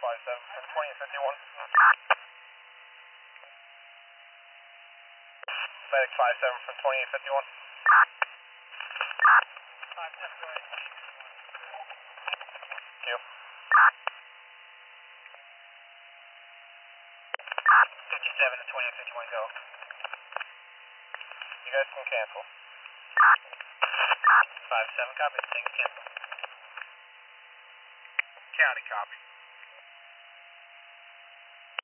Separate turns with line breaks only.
57 from 20 and 51. Medic 57 from 20 and 51.
57 go ahead.
Thank you. 57 and 20 and 51 go. You guys can cancel. 57 copy, things cancel.
County copy.